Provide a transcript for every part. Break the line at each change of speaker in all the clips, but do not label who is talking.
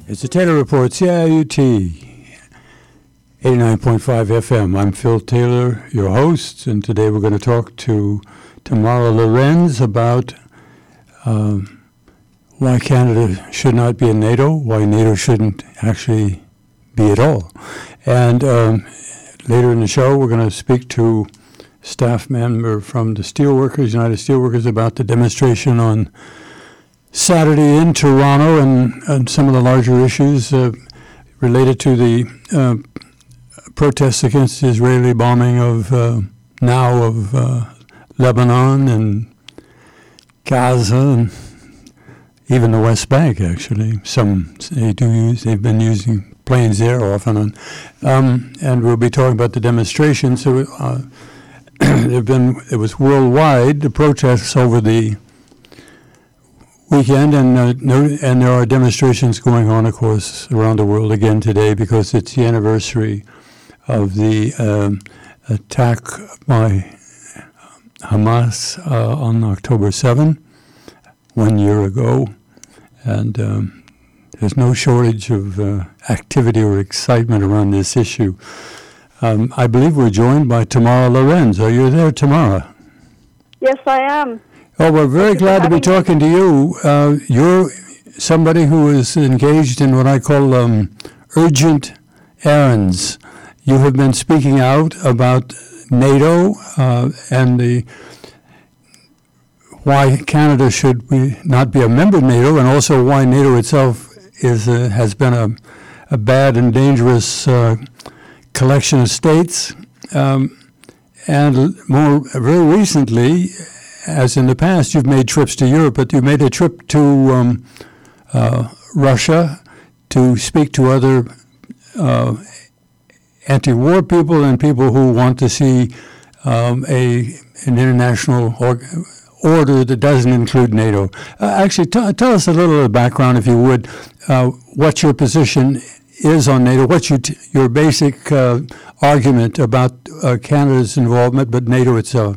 It's the Taylor Report, CIUT 89.5 FM. I'm Phil Taylor, your host, and today we're going to talk to Tamara Lorenz about why Canada should not be in NATO, why NATO shouldn't actually be at all. And later in the show, we're going to speak to a staff member from the Steelworkers, United Steelworkers, about the demonstration on Saturday in Toronto and some of the larger issues related to the protests against the Israeli bombing of Lebanon and Gaza and even the West Bank. Actually, they've been using planes there off and on, and we'll be talking about the demonstrations. So it was worldwide, the protests over the weekend, and there are demonstrations going on, of course, around the world again today because it's the anniversary of the attack by Hamas on October 7, 1 year ago, and there's no shortage of activity or excitement around this issue. I believe we're joined by Tamara Lorenz. Are you there, Tamara?
Yes, I am.
Oh, we're very glad to be talking to you. You're somebody who is engaged in what I call urgent errands. You have been speaking out about NATO and why Canada should not be a member of NATO, and also why NATO itself has been a bad and dangerous collection of states. And very recently, as in the past, you've made trips to Europe, but you made a trip to Russia to speak to other anti-war people and people who want to see an international order that doesn't include NATO. Actually, tell us a little of the background, if you would, what your position is on NATO, what's your basic argument about Canada's involvement, but NATO itself.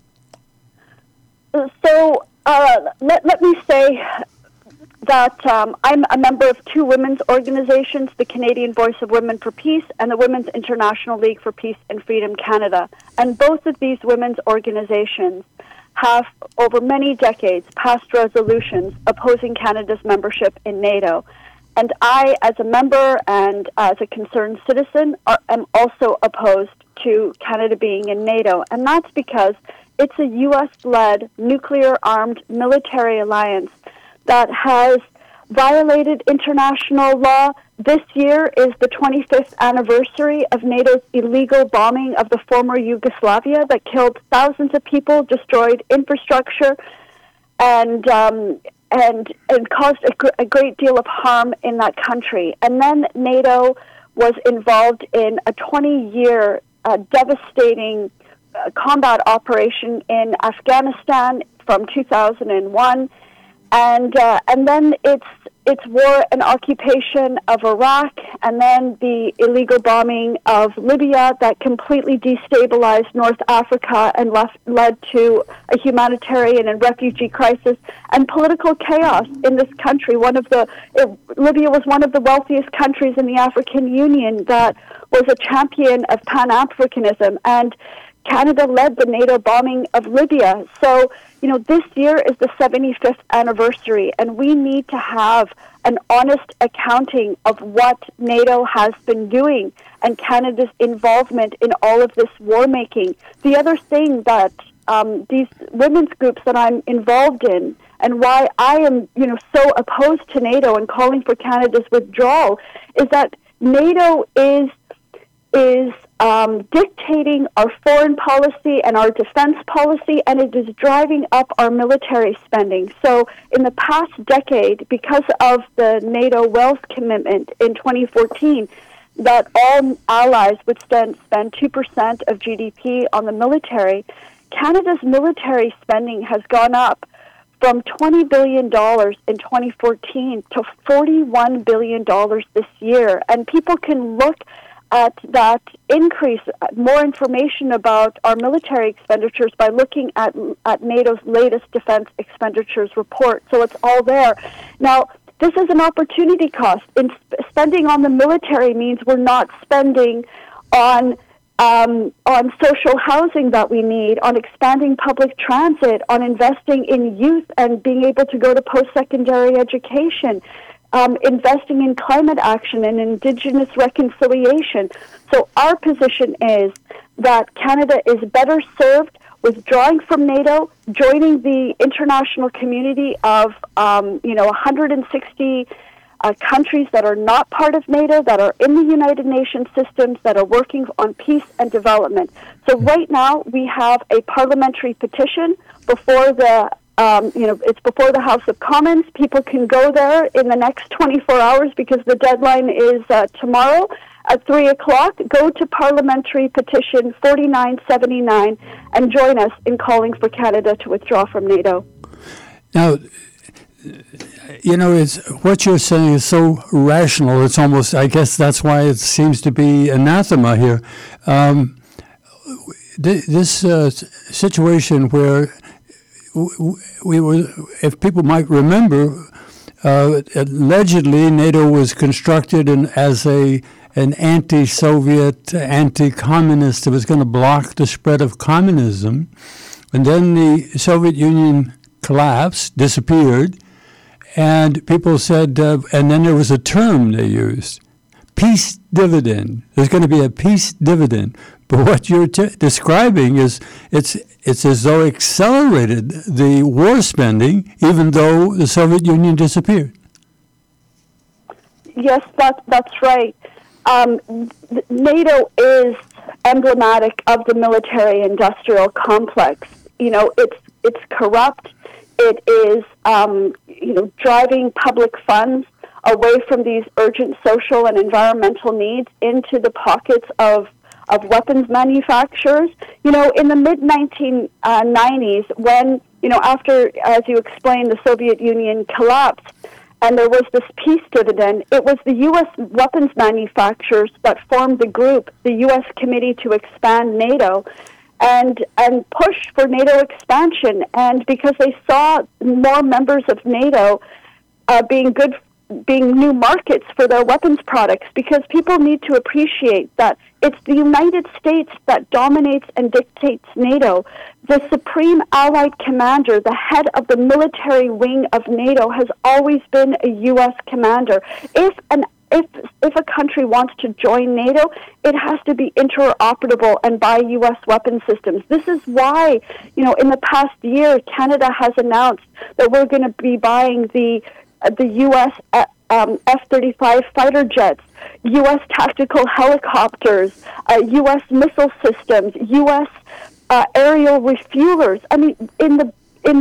So let me say that I'm a member of two women's organizations, the Canadian Voice of Women for Peace and the Women's International League for Peace and Freedom Canada. And both of these women's organizations have, over many decades, passed resolutions opposing Canada's membership in NATO. And I, as a member and as a concerned citizen, am also opposed to Canada being in NATO. And that's because it's a U.S.-led, nuclear-armed military alliance that has violated international law. This year is the 25th anniversary of NATO's illegal bombing of the former Yugoslavia that killed thousands of people, destroyed infrastructure, and caused a great deal of harm in that country. And then NATO was involved in a 20-year devastating combat operation in Afghanistan from 2001, and then its war and occupation of Iraq, and then the illegal bombing of Libya that completely destabilized North Africa and led to a humanitarian and refugee crisis and political chaos in this country. Libya was one of the wealthiest countries in the African Union that was a champion of Pan-Africanism, and Canada led the NATO bombing of Libya. So, this year is the 75th anniversary, and we need to have an honest accounting of what NATO has been doing and Canada's involvement in all of this war-making. The other thing that these women's groups that I'm involved in, and why I am, so opposed to NATO and calling for Canada's withdrawal, is that NATO is dictating our foreign policy and our defense policy, and it is driving up our military spending. So in the past decade, because of the NATO wealth commitment in 2014, that all allies would spend 2% of GDP on the military, Canada's military spending has gone up from $20 billion in 2014 to $41 billion this year. And people can look at that increase, more information about our military expenditures by looking at NATO's latest defense expenditures report. So it's all there. Now, this is an opportunity cost. In spending on the military means we're not spending on social housing that we need, on expanding public transit, on investing in youth and being able to go to post-secondary education, investing in climate action and Indigenous reconciliation. So our position is that Canada is better served withdrawing from NATO, joining the international community of 160 countries that are not part of NATO, that are in the United Nations systems, that are working on peace and development. So right now we have a parliamentary petition before the it's before the House of Commons. People can go there in the next 24 hours because the deadline is tomorrow at 3 o'clock. Go to parliamentary petition 4979 and join us in calling for Canada to withdraw from NATO.
Now, it's what you're saying is so rational. It's almost, I guess that's why it seems to be anathema here. This situation where we were, if people might remember, allegedly NATO was constructed as an anti-Soviet, anti-communist. It was going to block the spread of communism. And then the Soviet Union collapsed, disappeared, and people said, and then there was a term they used, peace dividend. There's going to be a peace dividend. But what you're describing is it's as though it accelerated the war spending, even though the Soviet Union disappeared.
Yes, that's right. NATO is emblematic of the military-industrial complex. It's corrupt. It is, driving public funds away from these urgent social and environmental needs into the pockets of weapons manufacturers. In the mid-1990s, when, after, as you explained, the Soviet Union collapsed, and there was this peace dividend, it was the U.S. weapons manufacturers that formed the group, the U.S. Committee to Expand NATO, and pushed for NATO expansion. And because they saw more members of NATO being new markets for their weapons products, because people need to appreciate that it's the United States that dominates and dictates NATO. The Supreme Allied Commander, the head of the military wing of NATO, has always been a U.S. commander. If a country wants to join NATO, it has to be interoperable and buy U.S. weapon systems. This is why, in the past year, Canada has announced that we're going to be buying the U.S. F-35 fighter jets, U.S. tactical helicopters, U.S. missile systems, U.S. Aerial refuelers. I mean, in the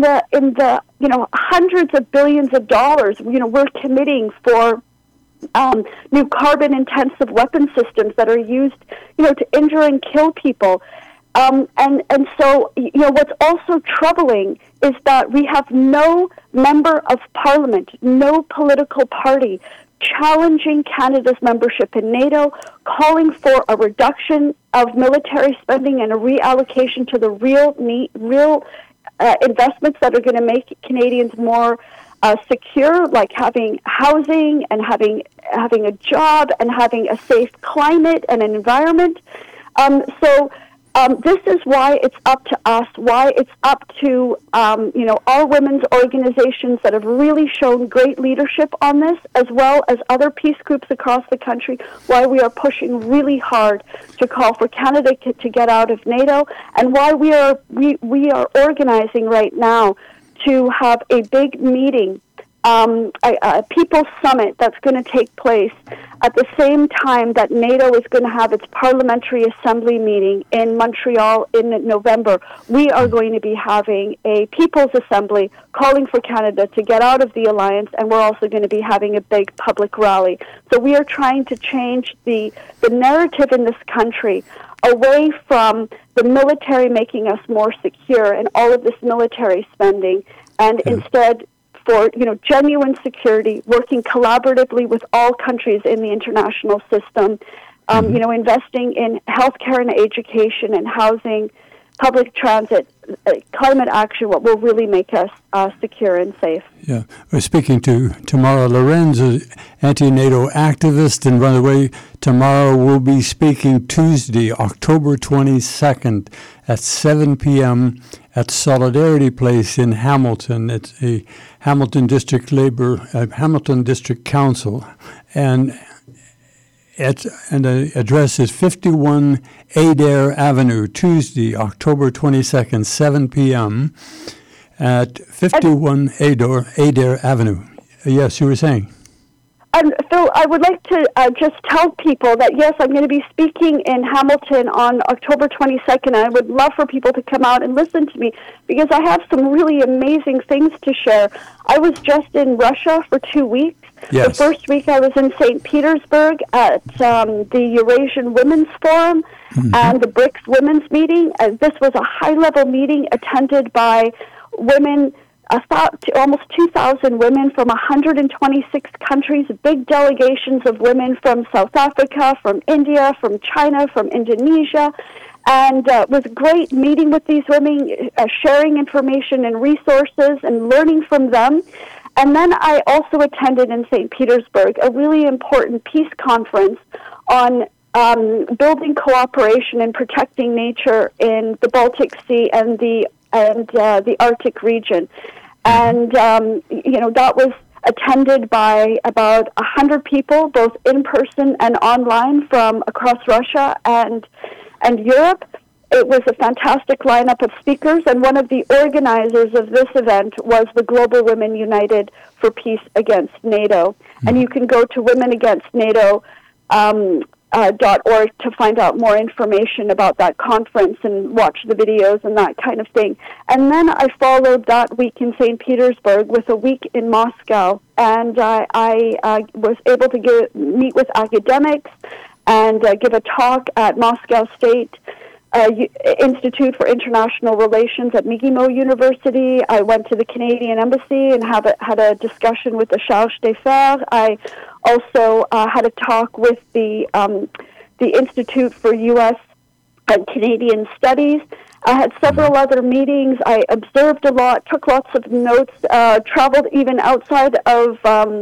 hundreds of billions of dollars, we're committing for new carbon-intensive weapon systems that are used, to injure and kill people. And so, what's also troubling is that we have no member of parliament, no political party challenging Canada's membership in NATO, calling for a reduction of military spending and a reallocation to the real investments that are going to make Canadians more secure, like having housing and having a job and having a safe climate and an environment. This is why it's up to us, why it's up to, all women's organizations that have really shown great leadership on this, as well as other peace groups across the country, why we are pushing really hard to call for Canada to get out of NATO, and why we are organizing right now to have a big meeting, a People's Summit that's going to take place at the same time that NATO is going to have its Parliamentary Assembly meeting in Montreal in November. We are going to be having a People's Assembly calling for Canada to get out of the alliance, and we're also going to be having a big public rally. So we are trying to change the narrative in this country away from the military making us more secure and all of this military spending, and instead for genuine security, working collaboratively with all countries in the international system, investing in healthcare and education and housing, public transit, climate action, what will really make us secure and safe.
Yeah. We're speaking to Tamara Lorenz, an anti-NATO activist. And by the way, Tamara will be speaking Tuesday, October 22nd at 7 p.m. at Solidarity Place in Hamilton. It's a Hamilton District Council. And the address is 51 Adair Avenue, Tuesday, October 22nd, 7 p.m. at 51 Adair Avenue. Yes, you were saying.
And Phil, I would like to just tell people that, yes, I'm going to be speaking in Hamilton on October 22nd, and I would love for people to come out and listen to me, because I have some really amazing things to share. I was just in Russia for 2 weeks.
Yes.
The first week I was in St. Petersburg at the Eurasian Women's Forum and the BRICS Women's Meeting. This was a high-level meeting attended by women, almost 2,000 women from 126 countries, big delegations of women from South Africa, from India, from China, from Indonesia. And it was great meeting with these women, sharing information and resources and learning from them. And then I also attended in St. Petersburg a really important peace conference on building cooperation and protecting nature in the Baltic Sea and the Arctic region. And, that was attended by about 100 people, both in person and online from across Russia and Europe. It was a fantastic lineup of speakers, and one of the organizers of this event was the Global Women United for Peace Against NATO. And you can go to womenagainstnato.org to find out more information about that conference and watch the videos and that kind of thing. And then I followed that week in St. Petersburg with a week in Moscow, and I was able to meet with academics and give a talk at Moscow State Institute for International Relations at McGill University. I went to the Canadian Embassy and had a discussion with the Charge d'Affaires. I also had a talk with the Institute for U.S. and Canadian Studies. I had several other meetings. I observed a lot, took lots of notes, traveled even outside of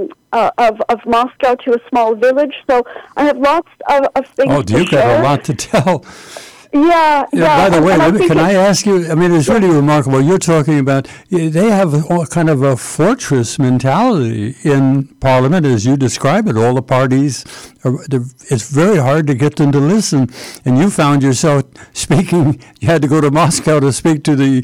Moscow to a small village. So I have lots of things to share.
Oh, you got a lot to tell.
Yeah.
By the way, can I ask you, I mean, it's really remarkable. You're talking about, they have kind of a fortress mentality in Parliament, as you describe it. All the parties, it's very hard to get them to listen. And you found yourself speaking, you had to go to Moscow to speak to the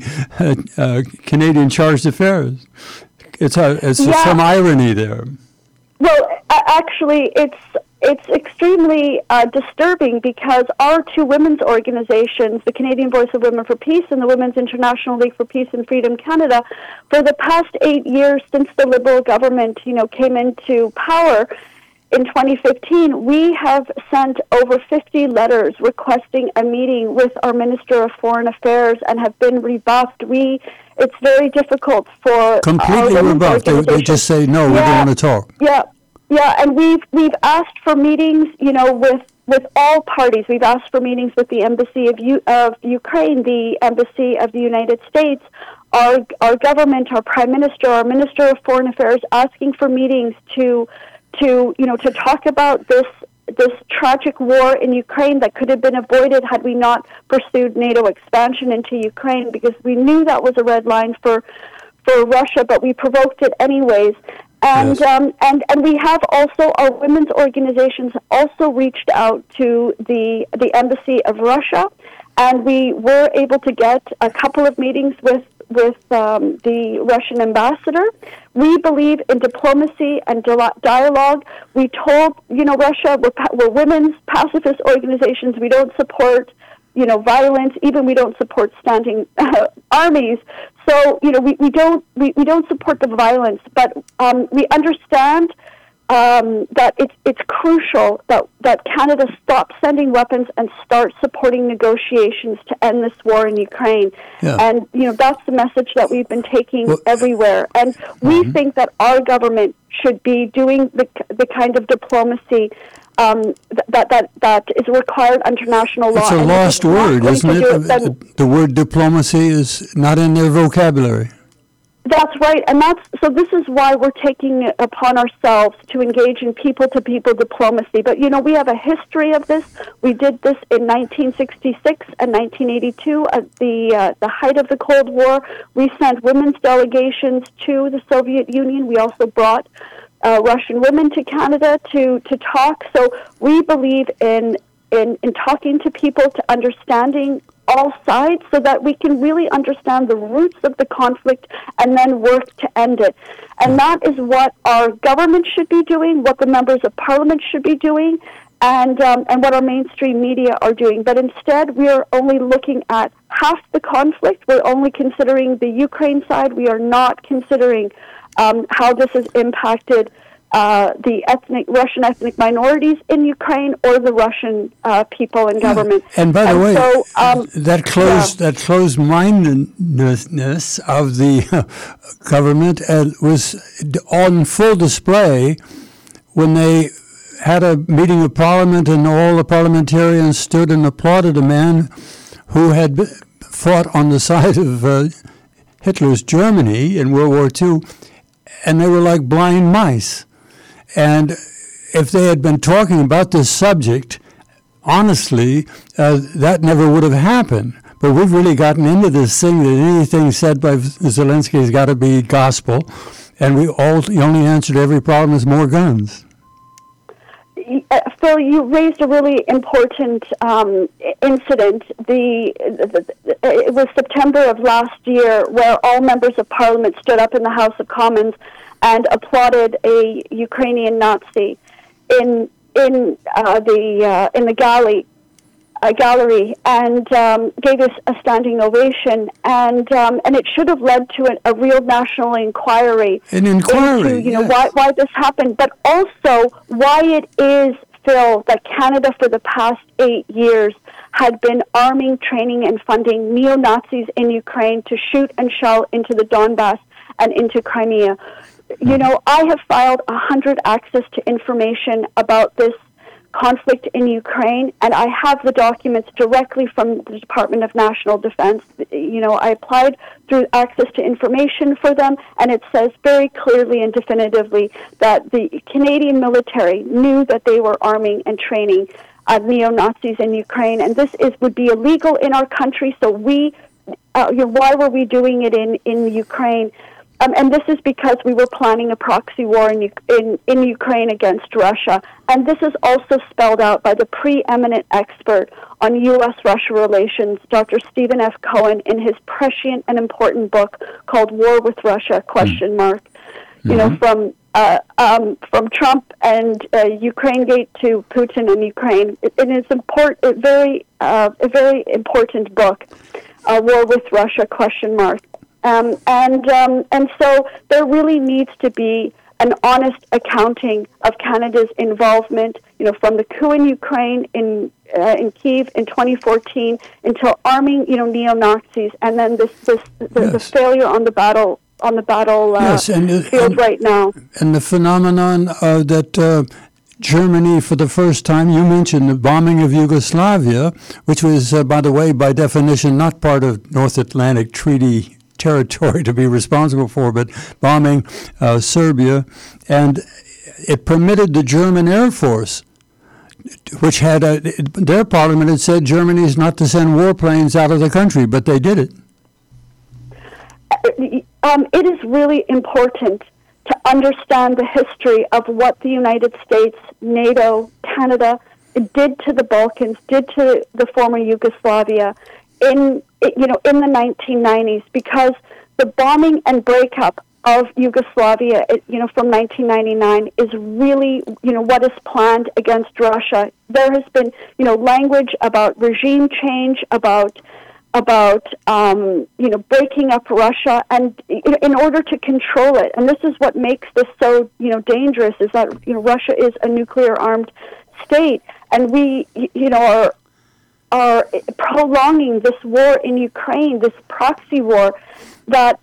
Canadian Charge d'Affaires. It's some irony there.
Well, actually, it's extremely disturbing, because our two women's organizations, the Canadian Voice of Women for Peace and the Women's International League for Peace and Freedom Canada, for the past 8 years since the Liberal government, came into power in 2015, we have sent over 50 letters requesting a meeting with our Minister of Foreign Affairs and have been rebuffed. It's very difficult for
completely rebuffed. They just say no. We don't want to talk.
Yeah, and we've asked for meetings, with all parties. We've asked for meetings with the Embassy of Ukraine, the Embassy of the United States, our government, our Prime Minister, our Minister of Foreign Affairs, asking for meetings to talk about this tragic war in Ukraine that could have been avoided had we not pursued NATO expansion into Ukraine, because we knew that was a red line for Russia, but we provoked it anyways. And
yes.
and we have also, our women's organizations also reached out to the Embassy of Russia, and we were able to get a couple of meetings with the Russian ambassador. We believe in diplomacy and dialogue. We told Russia, we're women's pacifist organizations. We don't support violence. Even we don't support standing armies. So we don't support the violence, but we understand that it's crucial that Canada stop sending weapons and start supporting negotiations to end this war in Ukraine.
Yeah.
And that's the message that we've been taking everywhere. And we think that our government should be doing the kind of diplomacy that is required under international law.
It's a lost word, isn't it? The word diplomacy is not in their vocabulary.
That's right, and this is why we're taking it upon ourselves to engage in people-to-people diplomacy. But, we have a history of this. We did this in 1966 and 1982 at the height of the Cold War. We sent women's delegations to the Soviet Union. We also brought Russian women to Canada to talk. So we believe in talking to people, to understanding all sides, so that we can really understand the roots of the conflict and then work to end it. And that is what our government should be doing, what the members of parliament should be doing, and what our mainstream media are doing. But instead, we are only looking at half the conflict. We're only considering the Ukraine side. We are not considering how this has impacted the Russian ethnic minorities in Ukraine or the Russian people and government.
And by the way, that closed-mindedness of the government was on full display when they had a meeting of Parliament and all the parliamentarians stood and applauded a man who had fought on the side of Hitler's Germany in World War II, and they were like blind mice. And if they had been talking about this subject, honestly, that never would have happened. But we've really gotten into this thing that anything said by Zelensky has got to be gospel, and the only answer to every problem is more guns.
Phil, you raised a really important incident. It was September of last year, where all members of Parliament stood up in the House of Commons and applauded a Ukrainian Nazi in the gallery, and gave us a standing ovation, and it should have led to a real national inquiry.
An inquiry,
into,
yes.
why this happened, but also why it is, Phil, that Canada for the past 8 years had been arming, training, and funding neo-Nazis in Ukraine to shoot and shell into the Donbass and into Crimea. I have filed 100 access to information about this conflict in Ukraine, and I have the documents directly from the Department of National Defense. I applied through access to information for them, and it says very clearly and definitively that the Canadian military knew that they were arming and training neo-Nazis in Ukraine, and this would be illegal in our country. So why were we doing it in Ukraine? And this is because we were planning a proxy war in Ukraine against Russia. And this is also spelled out by the preeminent expert on U.S.-Russia relations, Dr. Stephen F. Cohen, in his prescient and important book called War with Russia, ? From Trump and Ukraine-gate to Putin and Ukraine. It is a very important book, War with Russia, ? And so there really needs to be an honest accounting of Canada's involvement, from the coup in Ukraine in Kyiv in 2014 until arming, neo-Nazis, and then the failure on the battle field right now.
And the phenomenon that Germany, for the first time, you mentioned the bombing of Yugoslavia, which was, by the way, by definition, not part of North Atlantic Treaty territory to be responsible for, but bombing Serbia, and it permitted the German Air Force, which had their parliament had said Germany is not to send warplanes out of the country, but they did it.
It is really important to understand the history of what the United States, NATO, Canada did to the Balkans, did to the former Yugoslavia in the 1990s, because the bombing and breakup of Yugoslavia, from 1999 is really, what is planned against Russia. There has been, language about regime change, about breaking up Russia, and in order to control it. And this is what makes this so, dangerous, is that, Russia is a nuclear-armed state, and we, are prolonging this war in Ukraine, this proxy war that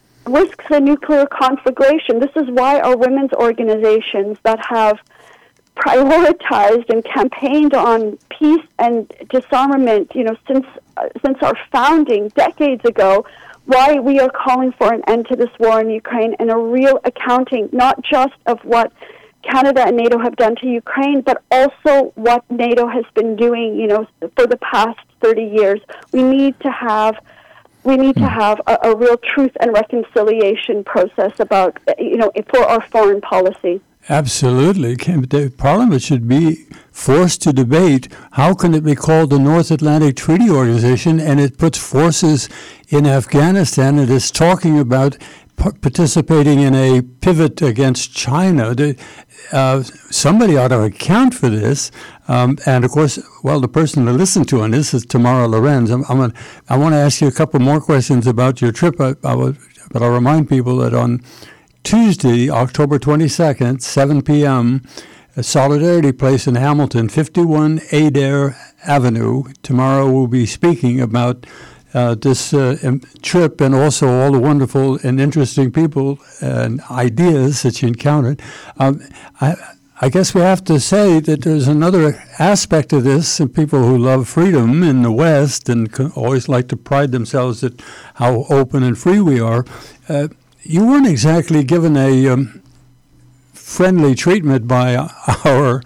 risks a nuclear conflagration. This is why our women's organizations that have prioritized and campaigned on peace and disarmament, since our founding decades ago, why we are calling for an end to this war in Ukraine and a real accounting, not just of what Canada and NATO have done to Ukraine, but also what NATO has been doing, for the past 30 years. We need to have a real truth and reconciliation process about, for our foreign policy.
Absolutely. The Parliament should be forced to debate how can it be called the North Atlantic Treaty Organization, and it puts forces in Afghanistan and is talking about participating in a pivot against China. Somebody ought to account for this. And of course, the person to listen to on this is Tamara Lorenz. I want to ask you a couple more questions about your trip, but I'll remind people that on Tuesday, October 22nd, 7 p.m., Solidarity Place in Hamilton, 51 Adair Avenue. Tamara will be speaking about this trip and also all the wonderful and interesting people and ideas that you encountered. I guess we have to say that there's another aspect of this, and people who love freedom in the West and always like to pride themselves at how open and free we are. You weren't exactly given a friendly treatment by our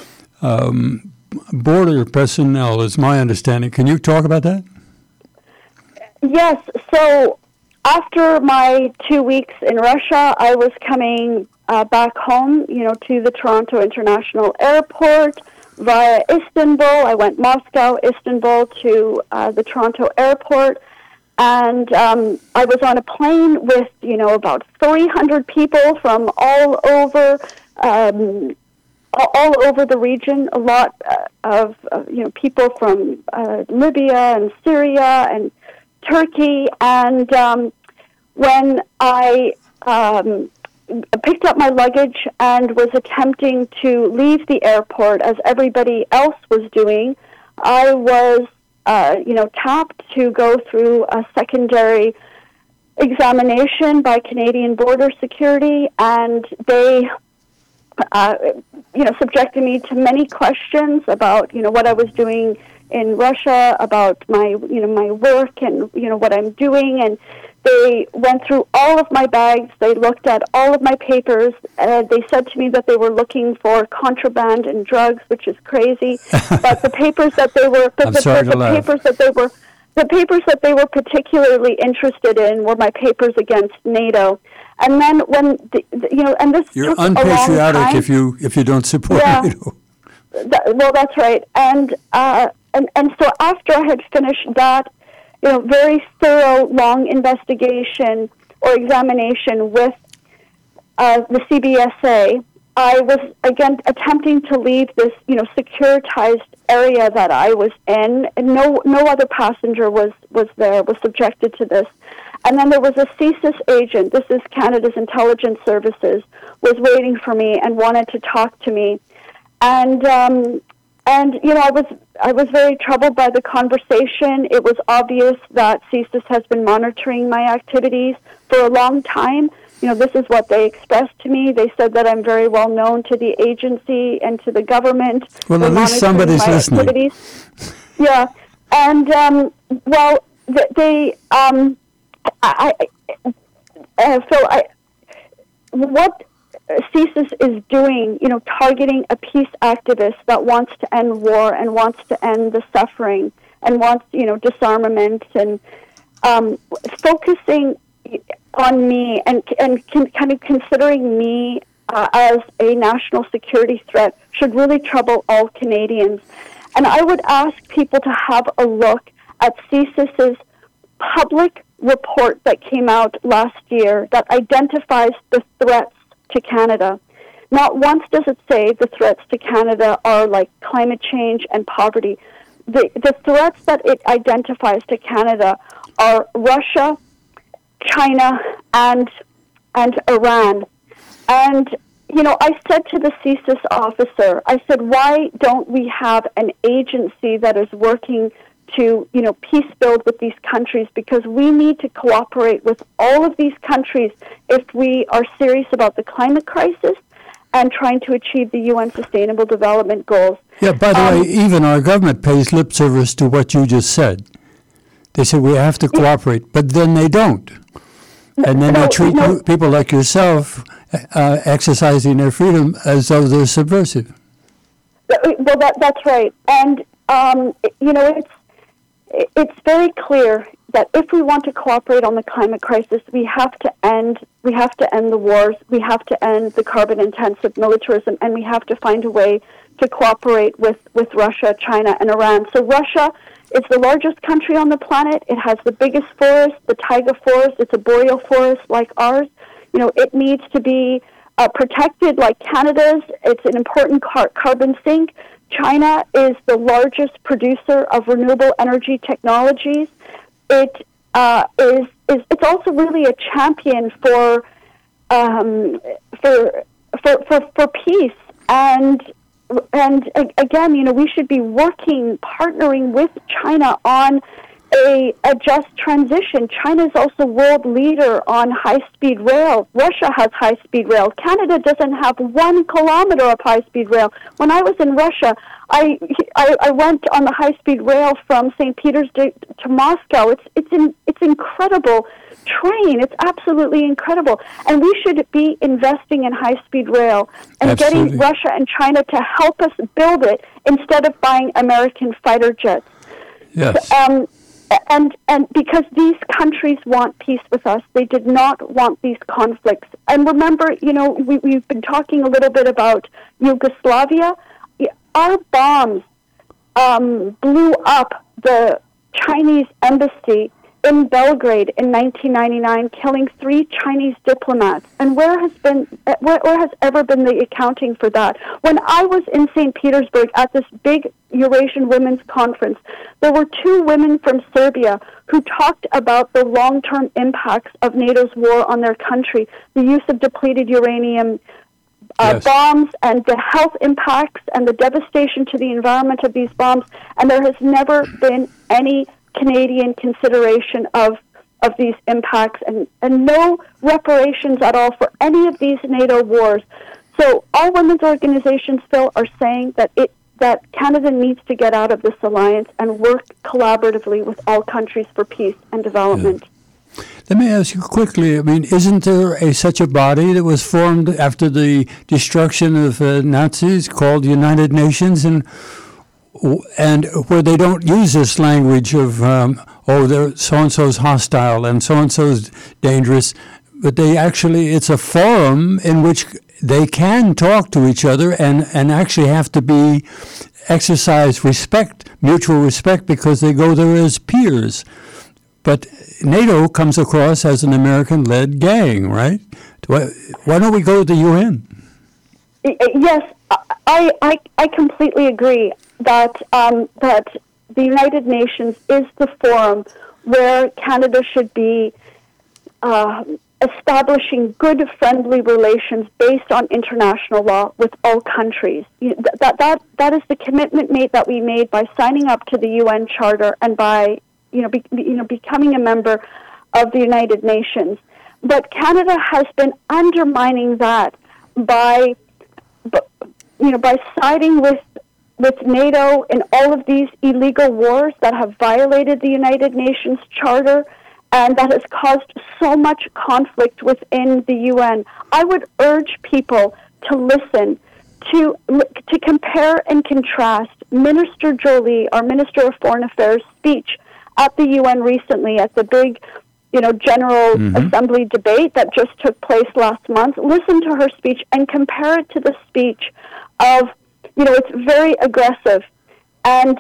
border personnel, is my understanding. Can you talk about that?
Yes. So after my 2 weeks in Russia, I was coming back home, to the Toronto International Airport via Istanbul. I went Moscow, Istanbul to the Toronto Airport. And I was on a plane with, about 300 people from all over the region. A lot of people from Libya and Syria and Turkey. And when I picked up my luggage and was attempting to leave the airport, as everybody else was doing, I was tapped to go through a secondary examination by Canadian Border Security, and they, subjected me to many questions about, what I was doing in Russia, about my work and, what I'm doing, and they went through all of my bags. They looked at all of my papers. They said to me that they were looking for contraband and drugs, which is crazy. But the papers that they were, the papers that they were particularly interested in were my papers against NATO. And then when and this
you're
took a long
unpatriotic
time.
if you don't support NATO.
That's right. And so after I had finished that, very thorough, long investigation or examination with the CBSA, I was again attempting to leave this, securitized area that I was in. And no other passenger was subjected to this. And then there was a CSIS agent. This is Canada's Intelligence Services, was waiting for me and wanted to talk to me. And I was very troubled by the conversation. It was obvious that CSIS has been monitoring my activities for a long time. This is what they expressed to me. They said that I'm very well known to the agency and to the government.
Well, at least somebody's listening.
Activities. Yeah, and what CSIS is doing, targeting a peace activist that wants to end war and wants to end the suffering and wants, disarmament and focusing on me and kind of considering me as a national security threat should really trouble all Canadians. And I would ask people to have a look at CSIS's public report that came out last year that identifies the threats to Canada. Not once does it say the threats to Canada are like climate change and poverty. The threats that it identifies to Canada are Russia, China, and Iran. And, I said to the CSIS officer, I said, why don't we have an agency that is working to, peace build with these countries, because we need to cooperate with all of these countries if we are serious about the climate crisis and trying to achieve the UN Sustainable Development Goals.
Yeah, by the way, even our government pays lip service to what you just said. They say we have to cooperate, but then they don't. And then they treat people like yourself exercising their freedom as though they're subversive.
Well, that's right. And, it's very clear that if we want to cooperate on the climate crisis, we have to end the wars, we have to end the carbon-intensive militarism, and we have to find a way to cooperate with Russia, China, and Iran. So Russia is the largest country on the planet. It has the biggest forest, the taiga forest. It's a boreal forest like ours. It needs to be protected like Canada's. It's an important carbon sink. China is the largest producer of renewable energy technologies. It's also really a champion for peace, and again, we should be partnering with China on a just transition. China is also world leader on high-speed rail. Russia has high-speed rail. Canada doesn't have 1 kilometer of high-speed rail. When I was in Russia, I went on the high-speed rail from St. Petersburg to Moscow. It's incredible train. It's absolutely incredible. And we should be investing in high-speed rail and
Absolutely.
Getting Russia and China to help us build it instead of buying American fighter jets.
Yes.
And because these countries want peace with us, they did not want these conflicts. And remember, we've been talking a little bit about Yugoslavia. Our bombs blew up the Chinese embassy in Belgrade in 1999, killing 3 Chinese diplomats. And where has ever been the accounting for that? When I was in St. Petersburg at this big Eurasian Women's Conference, there were 2 women from Serbia who talked about the long-term impacts of NATO's war on their country, the use of depleted uranium bombs and the health impacts and the devastation to the environment of these bombs. And there has never been any Canadian consideration of these impacts and no reparations at all for any of these NATO wars. So all women's organizations, Phil, are saying that Canada needs to get out of this alliance and work collaboratively with all countries for peace and development.
Yeah. Let me ask you quickly, isn't there such a body that was formed after the destruction of Nazis called United Nations, and where they don't use this language of, so-and-so's hostile and so-and-so's dangerous, but it's a forum in which they can talk to each other and actually have to exercise respect, mutual respect, because they go there as peers. But NATO comes across as an American-led gang, right? Why don't we go to the UN?
Yes, I completely agree that the United Nations is the forum where Canada should be establishing good, friendly relations based on international law with all countries. That is the commitment that we made by signing up to the UN Charter and by becoming a member of the United Nations. But Canada has been undermining that by siding with NATO in all of these illegal wars that have violated the United Nations Charter and that has caused so much conflict within the UN. I would urge people to listen, to compare and contrast Minister Jolie, our Minister of Foreign Affairs, speech at the UN recently at the big General Assembly debate that just took place last month. Listen to her speech and compare it to the speech of, it's very aggressive, and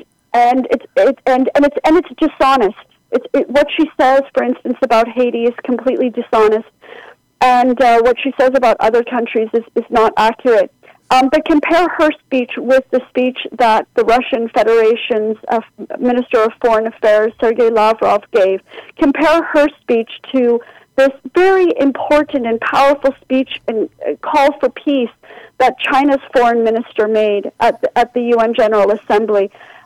it's dishonest. What she says, for instance, about Haiti is completely dishonest, and what she says about other countries is not accurate. But compare her speech with the speech that the Russian Federation's Minister of Foreign Affairs, Sergei Lavrov, gave. Compare her speech to this very important and powerful speech and call for peace that China's foreign minister made at the UN General Assembly.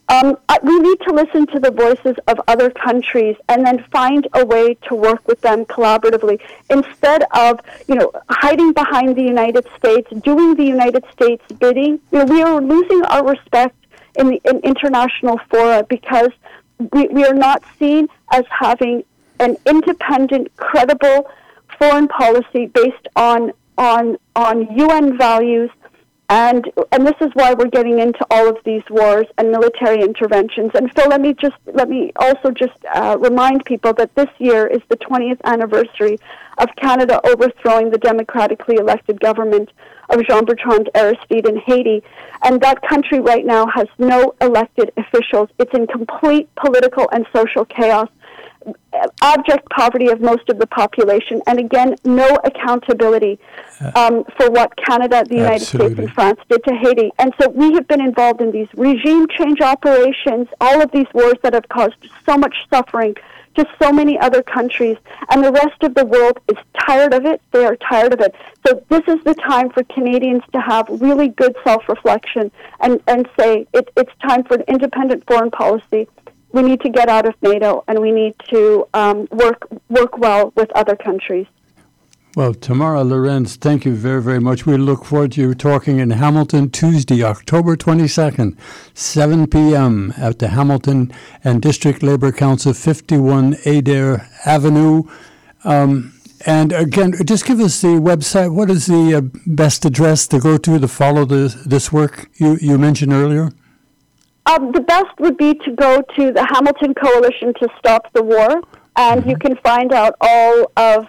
We need to listen to the voices of other countries and then find a way to work with them collaboratively instead of, hiding behind the United States, doing the United States bidding. We are losing our respect in international fora because we are not seen as having an independent, credible foreign policy based on UN values. And this is why we're getting into all of these wars and military interventions. And Phil, let me also remind people that this year is the 20th anniversary of Canada overthrowing the democratically elected government of Jean-Bertrand Aristide in Haiti. And that country right now has no elected officials. It's in complete political and social chaos, abject poverty of most of the population, and again, no accountability for what Canada, the United States, and France did to Haiti. And so we have been involved in these regime change operations, all of these wars that have caused so much suffering to so many other countries, and the rest of the world is tired of it. They are tired of it. So this is the time for Canadians to have really good self-reflection and say it's time for an independent foreign policy. We need to get out of NATO, and we need to work well with other countries.
Well, Tamara Lorenz, thank you very, very much. We look forward to you talking in Hamilton Tuesday, October 22nd, 7 p.m. at the Hamilton and District Labor Council, 51 Adair Avenue. And again, just give us the website. What is the best address to go to follow this work you mentioned earlier?
The best would be to go to the Hamilton Coalition to Stop the War, and you can find out all of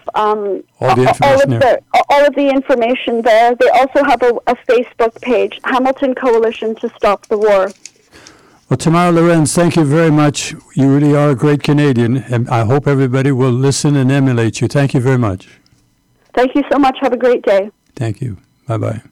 the information there. They also have a Facebook page, Hamilton Coalition to Stop the War.
Well, Tamara Lorenz, thank you very much. You really are a great Canadian, and I hope everybody will listen and emulate you. Thank you very much.
Thank you so much. Have a great day.
Thank you. Bye-bye.